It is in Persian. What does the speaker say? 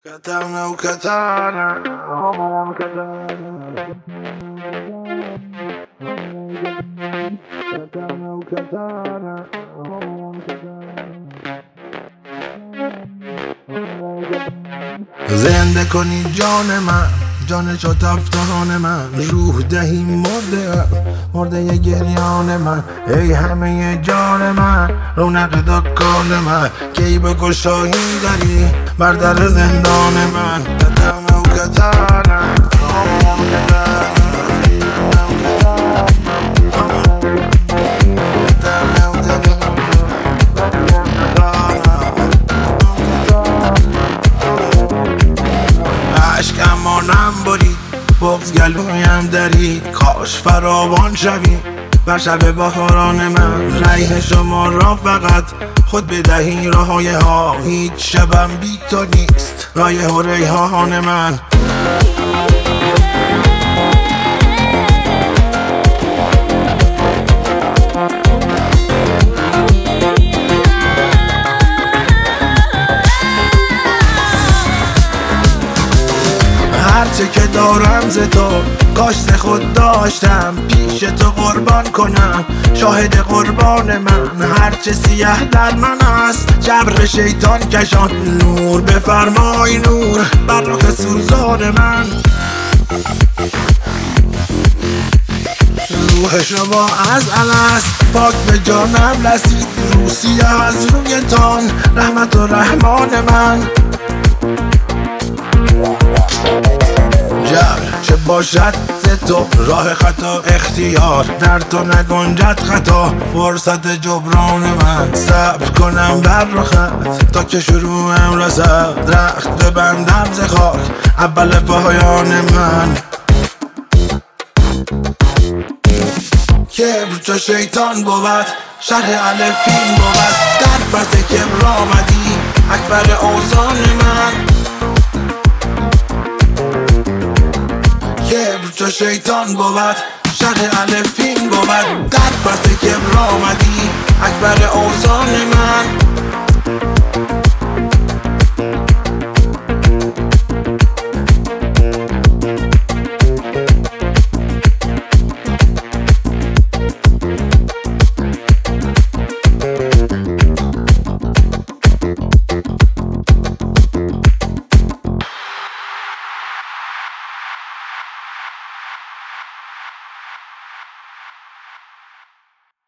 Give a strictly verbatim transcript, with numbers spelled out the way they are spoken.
Katana o katana, oh katana. Katana o katana, oh katana. زنده کنی جان من، جان چو تفتان من، روح دهی مرده مرده گریان من. ای همه جان من، رونق دکان من، کی به گشایی داری بر در زندان من. کتم و کتانم اشکمانم برید، بغض گلویم درید، کاش فراوان شوی بر شب بهاران من. ریح شما را فقط خود بدهی راهای ها، هیچ شبم بی تو نیست رایح و ریحان من. هرچه که دارم ز تو کاشت خود داشتم، پیش تو قربان کنم شاهد قربان من. هرچه سیه در من است جبر شیطان کشان، نور بفرمای نور بر رخ سوزان من. روح شما از الست پاک به جانم رسید، روسیه از رویتان رحمت و رحمان من. جبر چه باشد ز تو راه خطا اختیار، در تو نگنجد خطا فرصت جبران من. صبر کنم بر رخت تا که شروعم رسد، رخت ببندم ز خاک اول پایان من. کبر چو شیطان بود شرح الفین بود، در پس کبر آمدی اکبر اوزان من. کبر چو شیطان بود شرح الفین بود، در پس کبر آمدی اکبر اوزان من.